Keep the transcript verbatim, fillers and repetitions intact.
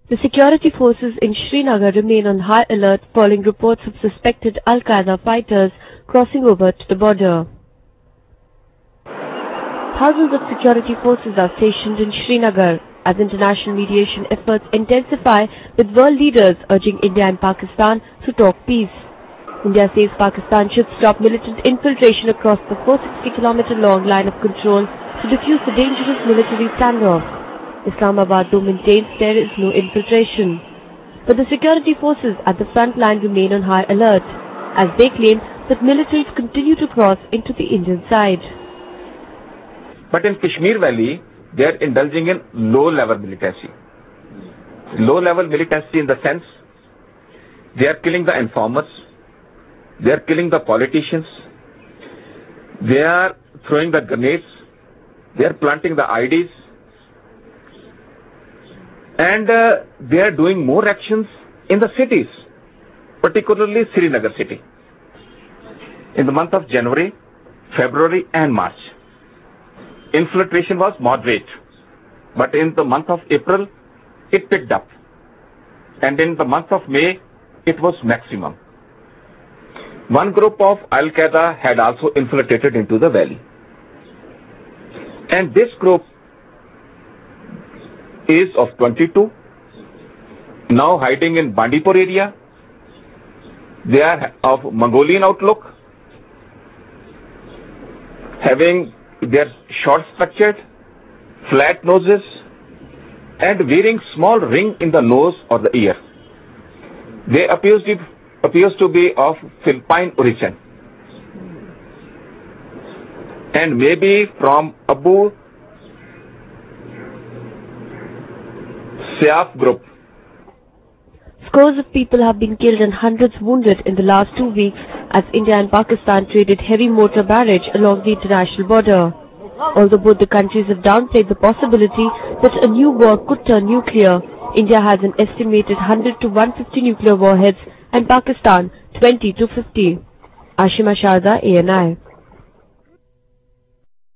The security forces in Srinagar remain on high alert following reports of suspected Al-Qaeda fighters crossing over to the border. Thousands of security forces are stationed in Srinagar as international mediation efforts intensify, with world leaders urging India and Pakistan to talk peace. India says Pakistan should stop militant infiltration across the four hundred sixty kilometer long line of control to defuse the dangerous military standoff. Islamabad though maintains there is no infiltration. But the security forces at the front line remain on high alert, as they claim that militants continue to cross into the Indian side. But in Kashmir Valley, they are indulging in low-level militancy. Low-level militancy in the sense, they are killing the informers, they are killing the politicians, they are throwing the grenades, they are planting the I Ds, and uh, they are doing more actions in the cities, particularly Srinagar city. In the month of January, February and March, infiltration was moderate, but in the month of April, it picked up, and in the month of May, it was maximum. One group of Al-Qaeda had also infiltrated into the valley, and this group is of twenty-two, now hiding in Bandipur area. They are of Mongolian outlook, having their short structured, flat noses, and wearing small ring in the nose or the ear. They appears to, appears to be of Philippine origin, and maybe from Abu Sayyaf group. Scores of people have been killed and hundreds wounded in the last two weeks as India and Pakistan traded heavy mortar barrage along the international border. Although both the countries have downplayed the possibility that a new war could turn nuclear, India has an estimated one hundred to one hundred fifty nuclear warheads and Pakistan twenty to fifty. Ashima Sharda, A N I.